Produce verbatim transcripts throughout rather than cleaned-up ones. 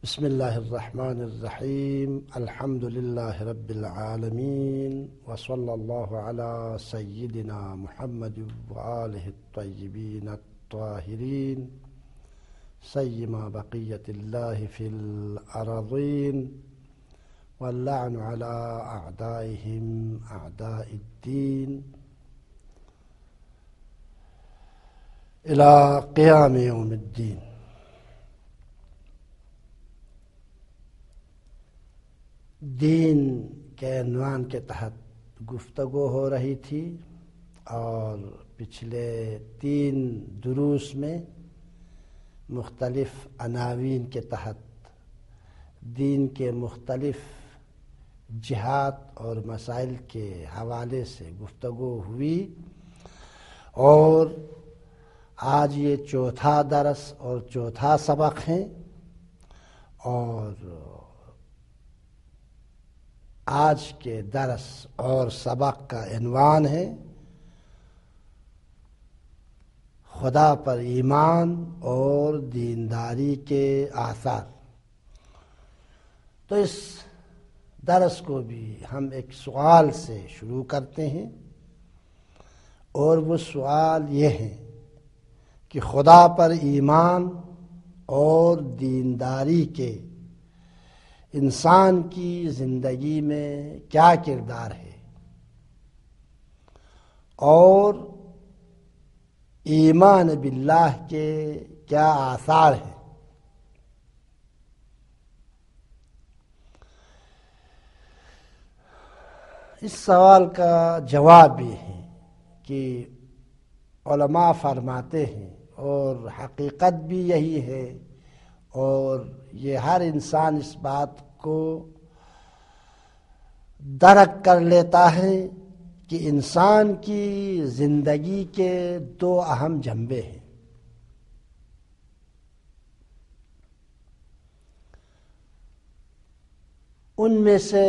بسم اللہ الرحمن الرحیم الحمد للہ رب العالمین وصلی اللہ علی سیدنا محمد وآلہ الطیبین الطاہرین سیما بقیت اللہ فی الارضین واللعن علی اعدائہم اعداء الدین الی قیام یوم الدین۔ دین کے عنوان کے تحت گفتگو ہو رہی تھی اور پچھلے تین دروس میں مختلف عناوین کے تحت دین کے مختلف جہات اور مسائل کے حوالے سے گفتگو ہوئی، اور آج یہ چوتھا درس اور چوتھا سبق ہے، اور آج کے درس اور سبق کا عنوان ہے خدا پر ایمان اور دینداری کے آثار۔ تو اس درس کو بھی ہم ایک سوال سے شروع کرتے ہیں، اور وہ سوال یہ ہے کہ خدا پر ایمان اور دینداری کے انسان کی زندگی میں کیا کردار ہے، اور ایمان باللہ کے کیا آثار ہیں۔ اس سوال کا جواب یہ ہے کہ علماء فرماتے ہیں، اور حقیقت بھی یہی ہے، اور یہ ہر انسان اس بات کو درک کر لیتا ہے کہ انسان کی زندگی کے دو اہم جنبے ہیں۔ ان میں سے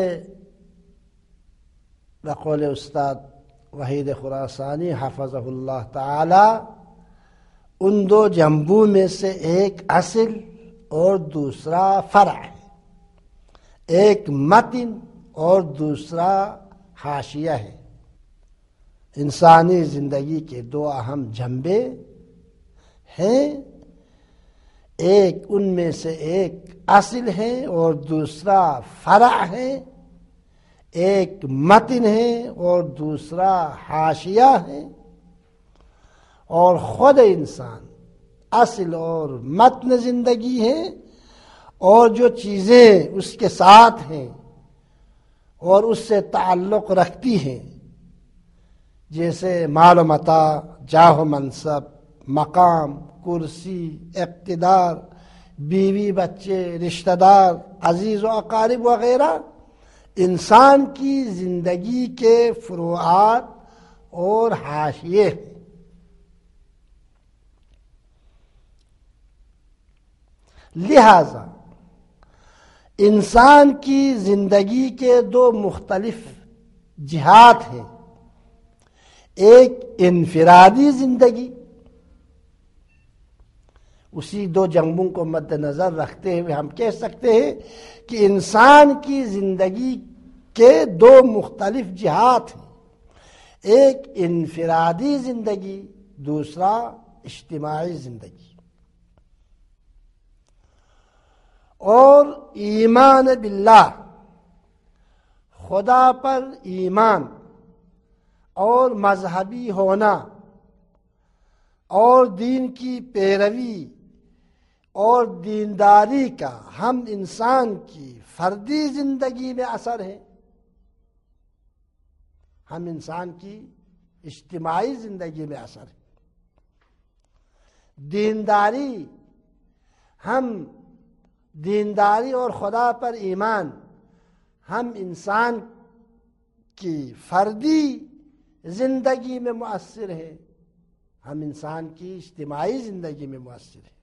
بقول استاد وحید خراسانی حفظہ اللہ تعالی، ان دو جنبوں میں سے ایک اصل اور دوسرا فرع ہے، ایک متن اور دوسرا حاشیہ ہے۔ انسانی زندگی کے دو اہم جنبے ہیں، ایک ان میں سے ایک اصل ہے اور دوسرا فرع ہے، ایک متن ہے اور دوسرا حاشیہ ہے، اور خود انسان اصل اور متن زندگی ہے، اور جو چیزیں اس کے ساتھ ہیں اور اس سے تعلق رکھتی ہیں، جیسے مال و متاع، جاہ و منصب، مقام، کرسی، اقتدار، بیوی بچے، رشتہ دار، عزیز و اقارب وغیرہ، انسان کی زندگی کے فروعات اور حاشیے ہیں۔ لہذا انسان کی زندگی کے دو مختلف جہات ہیں، ایک انفرادی زندگی، اسی دو جنبوں کو مد نظر رکھتے ہوئے ہم کہہ سکتے ہیں کہ انسان کی زندگی کے دو مختلف جہات ہیں، ایک انفرادی زندگی، دوسرا اجتماعی زندگی۔ اور ایمان باللہ، خدا پر ایمان اور مذہبی ہونا اور دین کی پیروی اور دینداری کا ہم انسان کی فردی زندگی میں اثر ہے، ہم انسان کی اجتماعی زندگی میں اثر ہے۔ دینداری، ہم دینداری اور خدا پر ایمان ہم انسان کی فردی زندگی میں مؤثر ہے، ہم انسان کی اجتماعی زندگی میں مؤثر ہے۔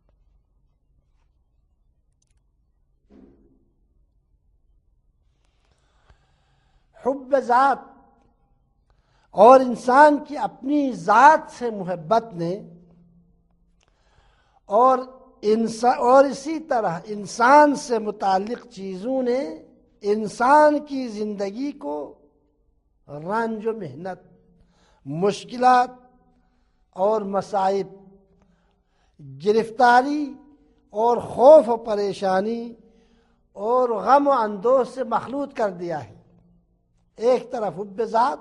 حب ذات اور انسان کی اپنی ذات سے محبت نے اور انسان اور اسی طرح انسان سے متعلق چیزوں نے انسان کی زندگی کو رنج و محنت، مشکلات اور مصائب، گرفتاری اور خوف و پریشانی اور غم و اندوہ سے مخلوط کر دیا ہے۔ ایک طرف حب ذات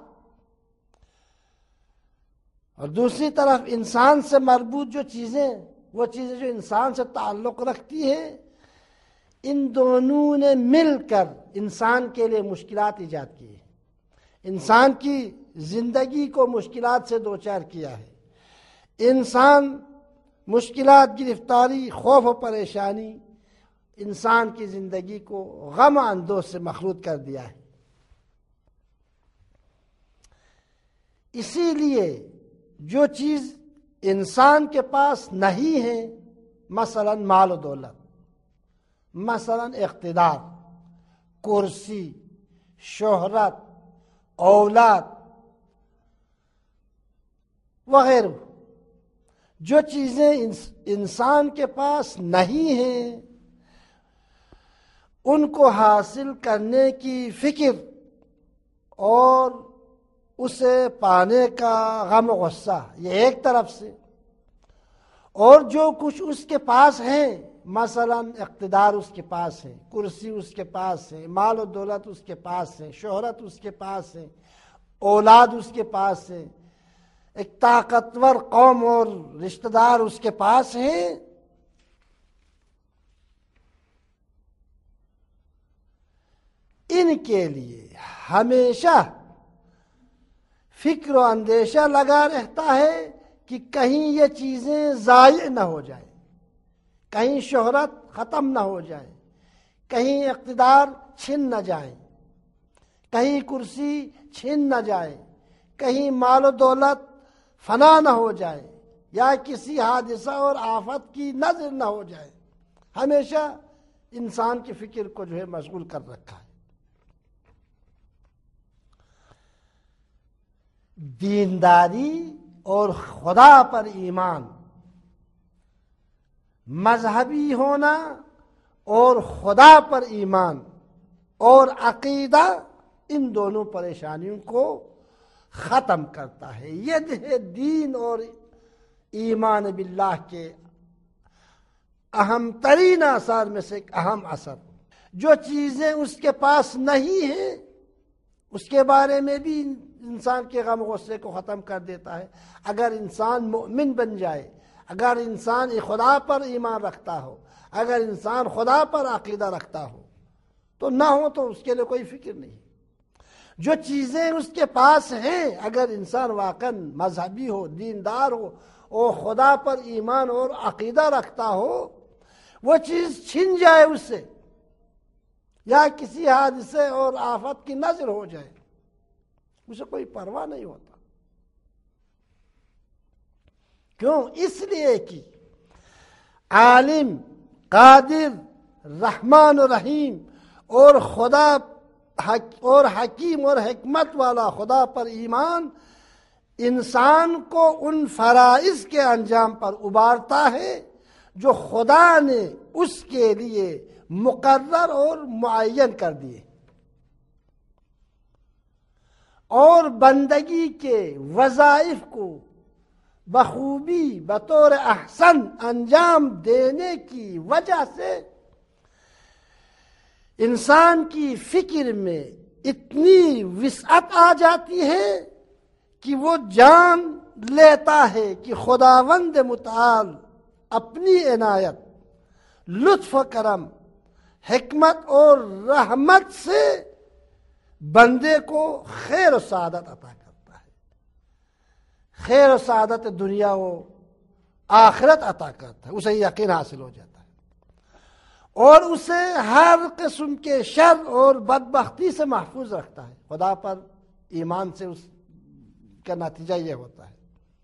اور دوسری طرف انسان سے مربوط جو چیزیں، وہ چیزیں جو انسان سے تعلق رکھتی ہیں، ان دونوں نے مل کر انسان کے لیے مشکلات ایجاد کی ہیں، انسان کی زندگی کو مشکلات سے دوچار کیا ہے۔ انسان مشکلات، گرفتاری، خوف و پریشانی انسان کی زندگی کو غم و اندوہ سے مخلوط کر دیا ہے۔ اسی لیے جو چیز انسان کے پاس نہیں ہے، مثلا مال و دولت، مثلا اقتدار، کرسی، شہرت، اولاد وغیرہ، جو چیزیں انسان کے پاس نہیں ہیں، ان کو حاصل کرنے کی فکر اور اسے پانے کا غم و غصہ، یہ ایک طرف سے، اور جو کچھ اس کے پاس ہے، مثلا اقتدار اس کے پاس ہے، کرسی اس کے پاس ہے، مال و دولت اس کے پاس ہے، شہرت اس کے پاس ہے، اولاد اس کے پاس ہے، ایک طاقتور قوم اور رشتہ دار اس کے پاس ہیں، ان کے لیے ہمیشہ فکر و اندیشہ لگا رہتا ہے کہ کہیں یہ چیزیں ضائع نہ ہو جائیں، کہیں شہرت ختم نہ ہو جائے، کہیں اقتدار چھن نہ جائیں، کہیں کرسی چھن نہ جائے، کہیں مال و دولت فنا نہ ہو جائے، یا کسی حادثہ اور آفت کی نظر نہ ہو جائے۔ ہمیشہ انسان کی فکر کو جو ہے مشغول کر رکھا ہے۔ دینداری اور خدا پر ایمان، مذہبی ہونا اور خدا پر ایمان اور عقیدہ، ان دونوں پریشانیوں کو ختم کرتا ہے۔ یہ ہے دین اور ایمان باللہ کے اہم ترین اثار میں سے ایک اہم اثر۔ جو چیزیں اس کے پاس نہیں ہیں، اس کے بارے میں بھی انسان کے غم غصے کو ختم کر دیتا ہے۔ اگر انسان مؤمن بن جائے، اگر انسان خدا پر ایمان رکھتا ہو، اگر انسان خدا پر عقیدہ رکھتا ہو تو نہ ہو تو اس کے لیے کوئی فکر نہیں۔ جو چیزیں اس کے پاس ہیں، اگر انسان واقعا مذہبی ہو، دیندار ہو اور خدا پر ایمان اور عقیدہ رکھتا ہو، وہ چیز چھن جائے اس سے، یا کسی حادثے اور آفت کی نظر ہو جائے، اسے کوئی پرواہ نہیں ہوتا۔ کیوں؟ اس لیے کہ عالم، قادر، رحمان و رحیم اور خدا اور حکیم اور حکمت والا خدا پر ایمان انسان کو ان فرائض کے انجام پر ابارتا ہے جو خدا نے اس کے لیے مقرر اور معین کر دیے، اور بندگی کے وظائف کو بخوبی بطور احسن انجام دینے کی وجہ سے انسان کی فکر میں اتنی وسعت آ جاتی ہے کہ وہ جان لیتا ہے کہ خداوند متعال اپنی عنایت، لطف و کرم، حکمت اور رحمت سے بندے کو خیر و سعادت عطا کرتا ہے، خیر و سعادت دنیا و آخرت عطا کرتا ہے، اسے یقین حاصل ہو جاتا ہے، اور اسے ہر قسم کے شر اور بدبختی سے محفوظ رکھتا ہے۔ خدا پر ایمان سے اس کا نتیجہ یہ ہوتا ہے۔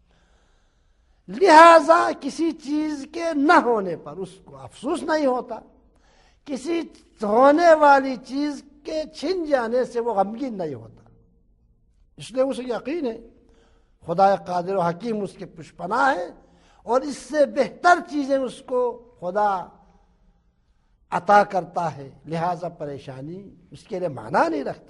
لہذا کسی چیز کے نہ ہونے پر اس کو افسوس نہیں ہوتا، کسی ہونے والی چیز کے چھن جانے سے وہ غمگین نہیں ہوتا، اس لیے اسے یقین ہے خدا قادر و حکیم اس کے پشت پناہ ہے، اور اس سے بہتر چیزیں اس کو خدا عطا کرتا ہے لہذا پریشانی اس کے لیے معنی نہیں رکھتا۔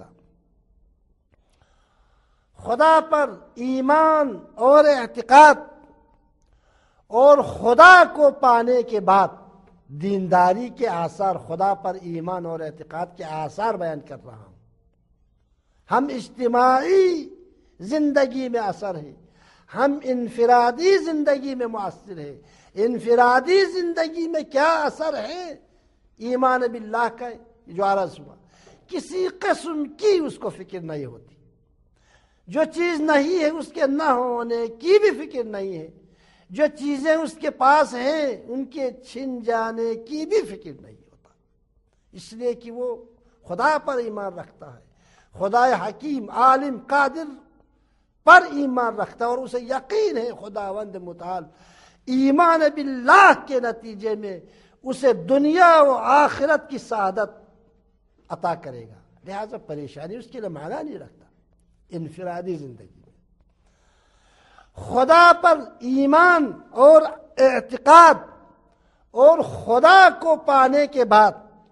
خدا پر ایمان اور اعتقاد اور خدا کو پانے کے بعد دینداری کے آثار، خدا پر ایمان اور اعتقاد کے آثار بیان کر رہا ہوں۔ ہم اجتماعی زندگی میں اثر ہے، ہم انفرادی زندگی میں مؤثر ہے۔ انفرادی زندگی میں کیا اثر ہے ایمان باللہ کا جو عرض ہوا، کسی قسم کی اس کو فکر نہیں ہوتی، جو چیز نہیں ہے اس کے نہ ہونے کی بھی فکر نہیں ہے، جو چیزیں اس کے پاس ہیں ان کے چھن جانے کی بھی فکر نہیں ہوتا، اس لیے کہ وہ خدا پر ایمان رکھتا ہے، خدا حکیم عالم قادر پر ایمان رکھتا ہے، اور اسے یقین ہے خداوند متعال ایمان باللہ کے نتیجے میں اسے دنیا و آخرت کی سعادت عطا کرے گا، لہذا پریشانی اس کے لیے معنی نہیں رکھتا۔ انفرادی زندگی میں خدا پر ایمان اور اعتقاد اور خدا کو پانے کے بعد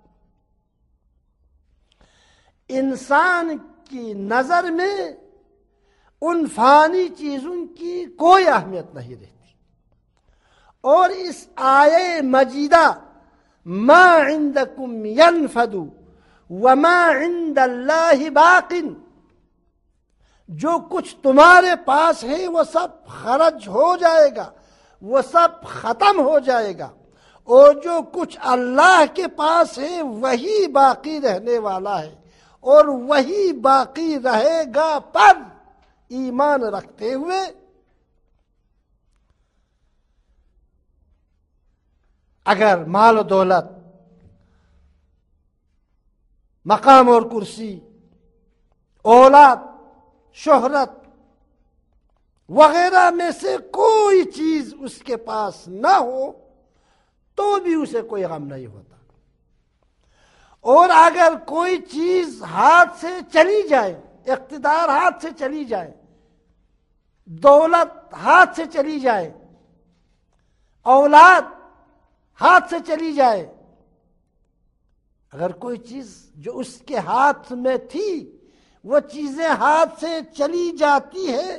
انسان کی نظر میں ان فانی چیزوں کی کوئی اہمیت نہیں رہتی، اور اس آیے مجیدہ ما عندکم ینفد وما عند اللہ باق، جو کچھ تمہارے پاس ہے وہ سب خرچ ہو جائے گا، وہ سب ختم ہو جائے گا، اور جو کچھ اللہ کے پاس ہے وہی باقی رہنے والا ہے، اور وہی باقی رہے گا پر ایمان رکھتے ہوئے اگر مال و دولت، مقام اور کرسی، اولاد، شہرت وغیرہ میں سے کوئی چیز اس کے پاس نہ ہو تو بھی اسے کوئی غم نہیں ہوتا، اور اگر کوئی چیز ہاتھ سے چلی جائے، اقتدار ہاتھ سے چلی جائے، دولت ہاتھ سے چلی جائے، اولاد ہاتھ سے چلی جائے، اگر کوئی چیز جو اس کے ہاتھ میں تھی وہ چیزیں ہاتھ سے چلی جاتی ہے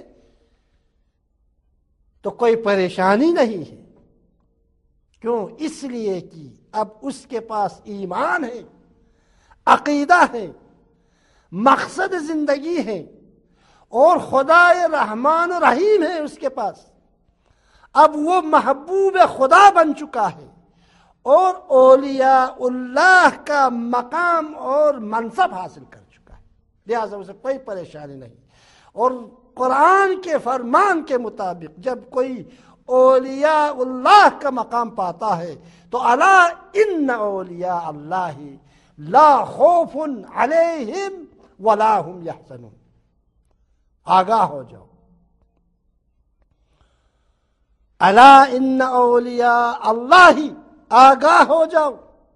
تو کوئی پریشانی نہیں ہے، کیوں؟ اس لیے کہ اب اس کے پاس ایمان ہے، عقیدہ ہے، مقصد زندگی ہے، اور خدا رحمان و رحیم ہے اس کے پاس، اب وہ محبوب خدا بن چکا ہے، اور اولیاء اللہ کا مقام اور منصب حاصل کر چکا ہے، لہذا اسے کوئی پریشانی نہیں۔ اور قرآن کے فرمان کے مطابق جب کوئی اولیاء اللہ کا مقام پاتا ہے تو الا ان اولیاء اللہ لا خوف علیہم ولا هم یحزنون، آگاہ ہو جاؤ، الا ان اولیاء اللہ، آگاہ ہو جاؤ،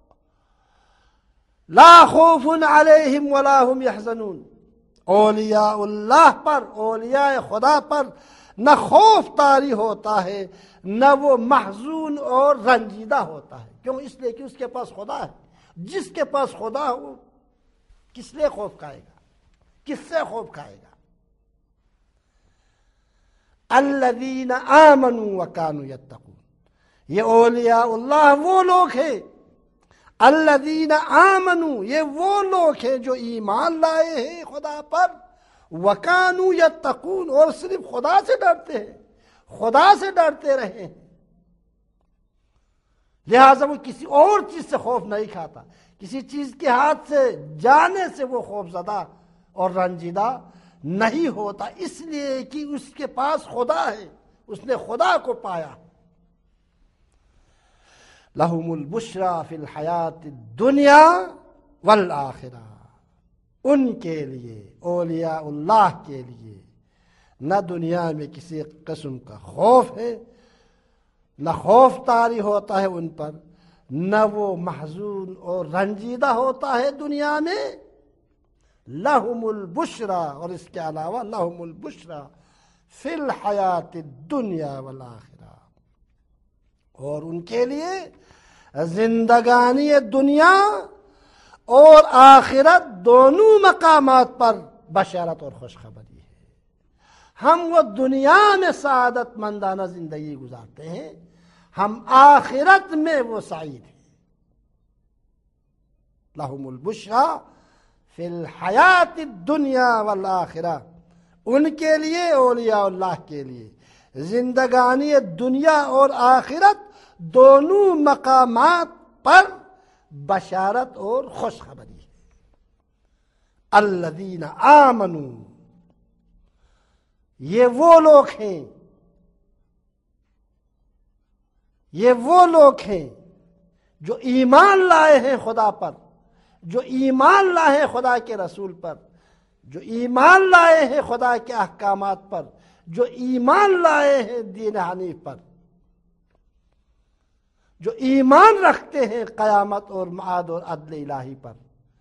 لا خوف علیہم ولا هم یحزنون، اولیاء اللہ پر، اولیاء خدا پر نہ خوف طاری ہوتا ہے نہ وہ محزون اور رنجیدہ ہوتا ہے، کیوں؟ اس لیے کہ اس کے پاس خدا ہے۔ جس کے پاس خدا ہو کس لیے خوف کھائے گا، کس سے خوف کھائے گا؟ الذین آمنوا وکانوا یتقون، یہ اولیاء اللہ وہ لوگ ہیں، الذین آمنوا یہ وہ لوگ ہیں جو ایمان لائے ہیں خدا پر، وکانوا یتقون اور صرف خدا سے ڈرتے ہیں، خدا سے ڈرتے رہے ہیں، لہذا وہ کسی اور چیز سے خوف نہیں کھاتا، کسی چیز کے ہاتھ سے جانے سے وہ خوف زدہ اور رنجیدہ نہیں ہوتا، اس لیے کہ اس کے پاس خدا ہے، اس نے خدا کو پایا۔ لَهُمُ الْبُشْرَى فِي الْحَيَاةِ الدُّنْيَا وَالْآخِرَةِ، ان کے لیے، اولیاء اللہ کے لیے نہ دنیا میں کسی قسم کا خوف ہے، نہ خوف طاری ہوتا ہے ان پر، نہ وہ محزون اور رنجیدہ ہوتا ہے دنیا میں۔ لَهُمُ الْبُشْرَى، اور اس کے علاوہ لَهُمُ الْبُشْرَى فِي الْحَيَاةِ الدُّنْيَا وَالْآخِرَةِ، اور ان کے لیے زندگانی دنیا اور آخرت دونوں مقامات پر بشارت اور خوشخبری ہے۔ ہم وہ دنیا میں سعادت مندانہ زندگی گزارتے ہیں، ہم آخرت میں وہ سعید ہیں۔ لہم البشریٰ فی الحیات الدنیا والآخرہ، ان کے لیے، اولیاء اللہ کے لیے، زندگانی دنیا اور آخرت دونوں مقامات پر بشارت اور خوشخبری ہے۔ الذین آمنوا، یہ وہ لوگ ہیں یہ وہ لوگ ہیں جو ایمان لائے ہیں خدا پر، جو ایمان لائے ہیں خدا کے رسول پر، جو ایمان لائے ہیں خدا کے احکامات پر، جو ایمان لائے ہیں دین حنیف پر، جو ایمان رکھتے ہیں قیامت اور معاد اور عدل الہی پر۔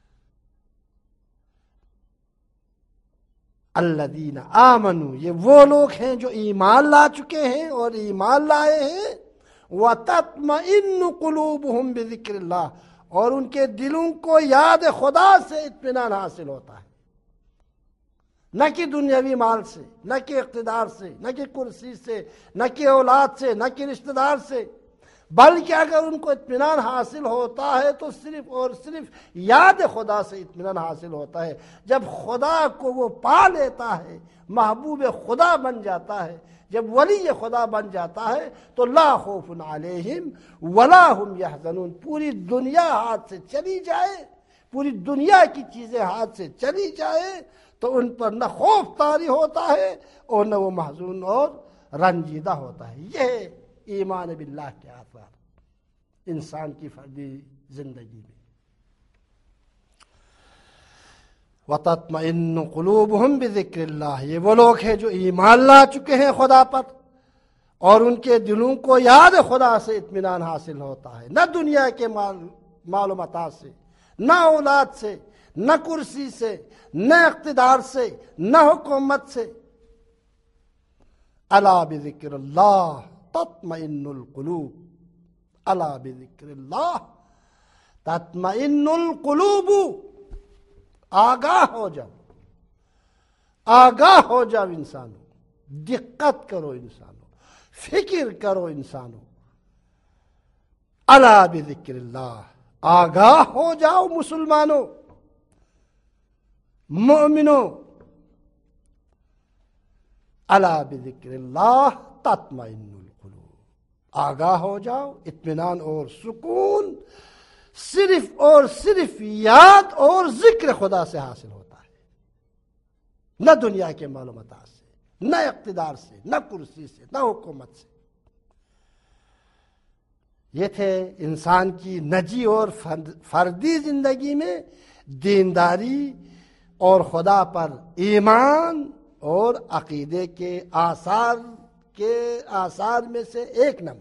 الذین آمنوا، یہ وہ لوگ ہیں جو ایمان لا چکے ہیں اور ایمان لائے ہیں۔ وَتَطْمَئِنُّ قُلُوبُهُمْ بِذِكْرِ اللَّهِ، اور ان کے دلوں کو یاد خدا سے اطمینان حاصل ہوتا ہے، نہ کہ دنیاوی مال سے، نہ کہ اقتدار سے، نہ کہ کرسی سے، نہ کہ اولاد سے، نہ کہ رشتہ دار سے، بلکہ اگر ان کو اطمینان حاصل ہوتا ہے تو صرف اور صرف یاد خدا سے اطمینان حاصل ہوتا ہے۔ جب خدا کو وہ پا لیتا ہے، محبوب خدا بن جاتا ہے، جب ولی خدا بن جاتا ہے تو لا خوف علیہم ولا ہم یحزنون۔ پوری دنیا ہاتھ سے چلی جائے، پوری دنیا کی چیزیں ہاتھ سے چلی جائے تو ان پر نہ خوف طاری ہوتا ہے اور نہ وہ محزون اور رنجیدہ ہوتا ہے۔ یہ ایمان باللہ کے آثار انسان کی فردی زندگی میں۔ وَتَطْمَئِنُّ قُلُوبُهُمْ بِذِكْرِ اللَّهِ، یہ وہ لوگ ہیں جو ایمان لا چکے ہیں خدا پر اور ان کے دلوں کو یاد خدا سے اطمینان حاصل ہوتا ہے، نہ دنیا کے مال مال و متاع سے، نہ اولاد سے، نہ کرسی سے، نہ اقتدار سے، نہ حکومت سے۔ الا بذکر اللہ تطمئن القلوب، الا بذکر اللہ تطمئن القلوب، آگاہ ہو جاؤ، آگاہ ہو جاؤ انسانوں، دقت کرو انسانوں، فکر کرو انسانوں۔ الا بذکر اللہ، آگاہ ہو جاؤ مسلمانوں، مومنوں۔ الا بذکر اللہ تطمئن القلوب، آگاہ ہو جاؤ، اطمینان اور سکون صرف اور صرف یاد اور ذکر خدا سے حاصل ہوتا ہے، نہ دنیا کے مال و متاع سے، نہ اقتدار سے، نہ کرسی سے، نہ حکومت سے۔ یہ تھے انسان کی نجی اور فردی زندگی میں دینداری اور خدا پر ایمان اور عقیدے کے آثار کے آثار میں سے ایک نمونہ۔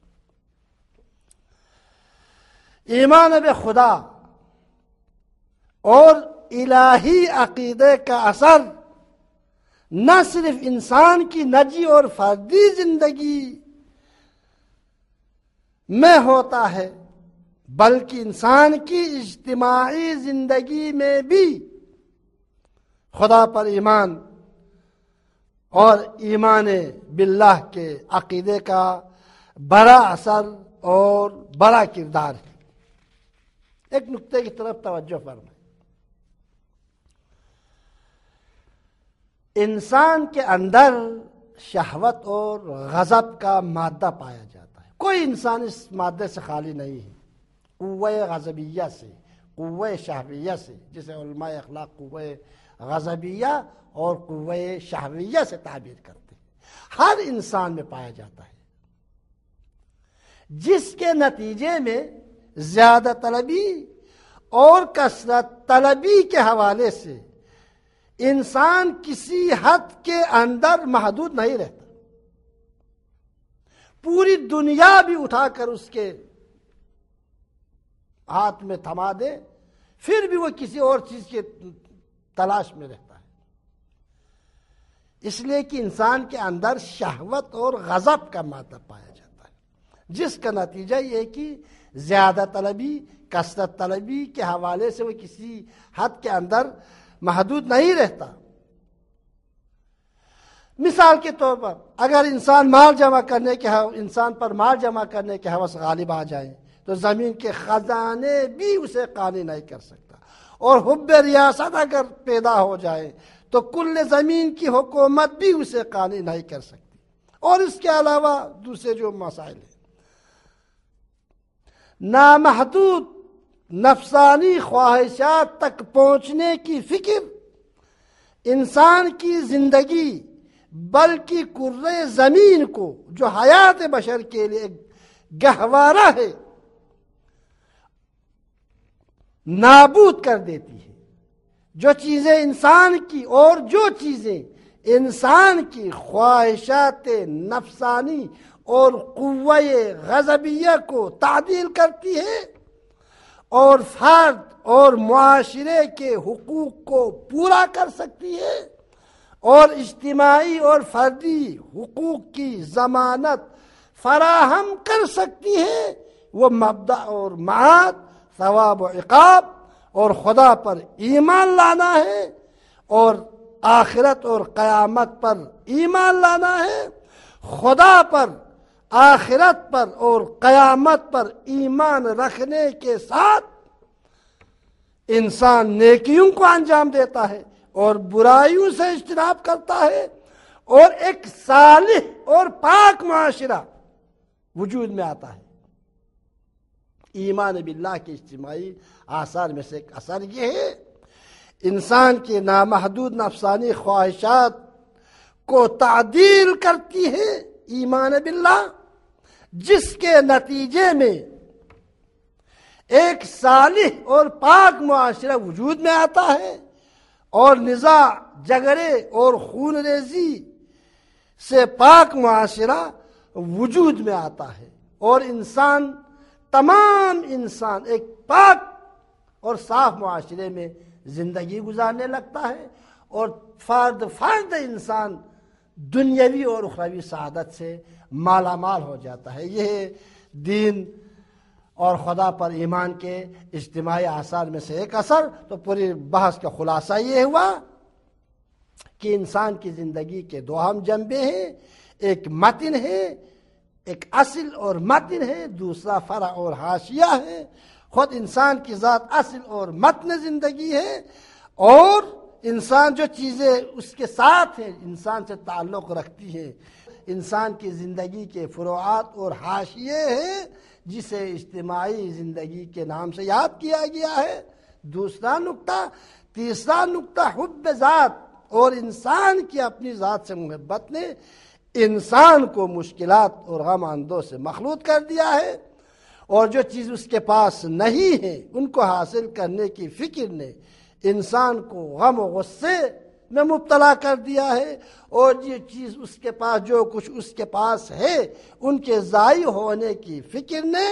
ایمان بے خدا اور الہی عقیدے کا اثر نہ صرف انسان کی نجی اور فردی زندگی میں ہوتا ہے بلکہ انسان کی اجتماعی زندگی میں بھی خدا پر ایمان اور ایمان باللہ کے عقیدے کا بڑا اثر اور بڑا کردار ہے۔ ایک نقطے کی طرف توجہ فرمائیں، انسان کے اندر شہوت اور غضب کا مادہ پایا جاتا ہے، کوئی انسان اس مادے سے خالی نہیں ہے، قوہ غضبیہ سے، قوہ شہویہ سے، جسے علماء اخلاق قوہ غضبیہ اور قوہ شہویہ سے تعبیر کرتے ہیں، ہر انسان میں پایا جاتا ہے، جس کے نتیجے میں زیادہ طلبی اور کثرت طلبی کے حوالے سے انسان کسی حد کے اندر محدود نہیں رہتا، پوری دنیا بھی اٹھا کر اس کے ہاتھ میں تھما دے پھر بھی وہ کسی اور چیز کے تلاش میں رہتا ہے، اس لیے کہ انسان کے اندر شہوت اور غضب کا مادہ پایا جاتا ہے، جس کا نتیجہ یہ کہ زیادہ طلبی، کثرت طلبی کے حوالے سے وہ کسی حد کے اندر محدود نہیں رہتا۔ مثال کے طور پر اگر انسان مال جمع کرنے کے انسان پر مال جمع کرنے کے حوث غالب آ جائیں تو زمین کے خزانے بھی اسے قانی نہیں کر سکتا، اور حب ریاست اگر پیدا ہو جائے تو کل زمین کی حکومت بھی اسے قانی نہیں کر سکتی، اور اس کے علاوہ دوسرے جو مسائل ہیں۔ نامحدود نفسانی خواہشات تک پہنچنے کی فکر انسان کی زندگی بلکہ کرۂ زمین کو جو حیات بشر کے لیے گہوارہ ہے نابود کر دیتی ہے۔ جو چیزیں انسان کی اور جو چیزیں انسان کی خواہشات نفسانی اور قوہ غضبیہ کو تعدیل کرتی ہے اور فرد اور معاشرے کے حقوق کو پورا کر سکتی ہے اور اجتماعی اور فردی حقوق کی ضمانت فراہم کر سکتی ہے، وہ مبدأ اور معاد، ثواب و عقاب اور خدا پر ایمان لانا ہے اور آخرت اور قیامت پر ایمان لانا ہے۔ خدا پر، آخرت پر اور قیامت پر ایمان رکھنے کے ساتھ انسان نیکیوں کو انجام دیتا ہے اور برائیوں سے اجتناب کرتا ہے، اور ایک صالح اور پاک معاشرہ وجود میں آتا ہے۔ ایمان باللہ کے اجتماعی آثار میں سے ایک اثر یہ ہے انسان کے نامحدود نفسانی خواہشات کو تعدیل کرتی ہے ایمان باللہ، جس کے نتیجے میں ایک صالح اور پاک معاشرہ وجود میں آتا ہے اور نزاع، جھگڑے اور خون ریزی سے پاک معاشرہ وجود میں آتا ہے، اور انسان تمام انسان ایک پاک اور صاف معاشرے میں زندگی گزارنے لگتا ہے، اور فرد فرد انسان دنیاوی اور اخروی سعادت سے مالا مال ہو جاتا ہے۔ یہ دین اور خدا پر ایمان کے اجتماعی آثار میں سے ایک اثر۔ تو پوری بحث کا خلاصہ یہ ہوا کہ انسان کی زندگی کے دو اہم جنبے ہیں، ایک متن ہے، ایک اصل اور متن ہے، دوسرا فرع اور حاشیہ ہے۔ خود انسان کی ذات اصل اور متن زندگی ہے، اور انسان جو چیزیں اس کے ساتھ ہیں انسان سے تعلق رکھتی ہیں انسان کی زندگی کے فروعات اور حاشیے ہیں، جسے اجتماعی زندگی کے نام سے یاد کیا گیا ہے۔ دوسرا نقطہ، تیسرا نقطہ حب ذات اور انسان کی اپنی ذات سے محبت نے انسان کو مشکلات اور غم اندوہ سے مخلوط کر دیا ہے، اور جو چیز اس کے پاس نہیں ہے ان کو حاصل کرنے کی فکر نے انسان کو غم و غصے میں مبتلا کر دیا ہے، اور یہ چیز اس کے پاس، جو کچھ اس کے پاس ہے ان کے ضائع ہونے کی فکر نے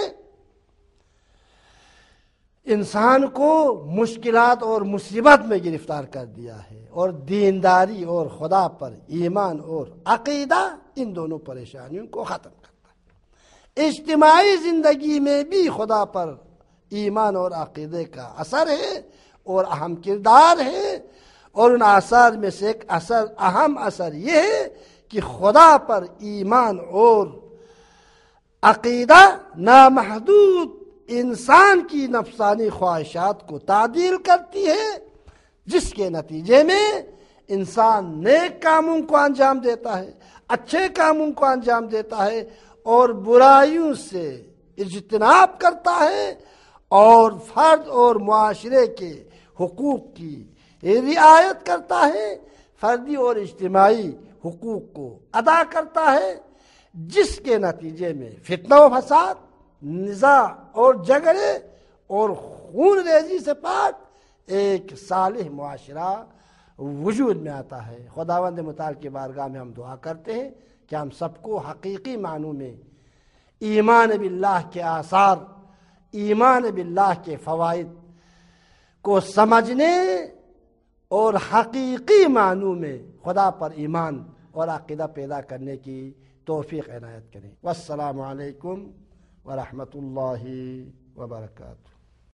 انسان کو مشکلات اور مصیبت میں گرفتار کر دیا ہے، اور دینداری اور خدا پر ایمان اور عقیدہ ان دونوں پریشانیوں کو ختم کرتا ہے۔ اجتماعی زندگی میں بھی خدا پر ایمان اور عقیدے کا اثر ہے اور اہم کردار ہے، اور ان آثار میں سے ایک اثر، اہم اثر یہ ہے کہ خدا پر ایمان اور عقیدہ نامحدود انسان کی نفسانی خواہشات کو تعدیل کرتی ہے، جس کے نتیجے میں انسان نیک کاموں کو انجام دیتا ہے، اچھے کاموں کو انجام دیتا ہے، اور برائیوں سے اجتناب کرتا ہے، اور فرد اور معاشرے کے حقوق کی رعایت کرتا ہے، فردی اور اجتماعی حقوق کو ادا کرتا ہے، جس کے نتیجے میں فتنہ و فساد، نزاع اور جھگڑے اور خون ریزی سے پاک ایک صالح معاشرہ وجود میں آتا ہے۔ خداوند متعال کی بارگاہ میں ہم دعا کرتے ہیں کہ ہم سب کو حقیقی معنوں میں ایمان باللہ کے آثار، ایمان باللہ کے فوائد کو سمجھنے اور حقیقی معنوں میں خدا پر ایمان اور عقیدہ پیدا کرنے کی توفیق عنایت کریں۔ والسلام علیکم ورحمۃ اللہ وبرکاتہ.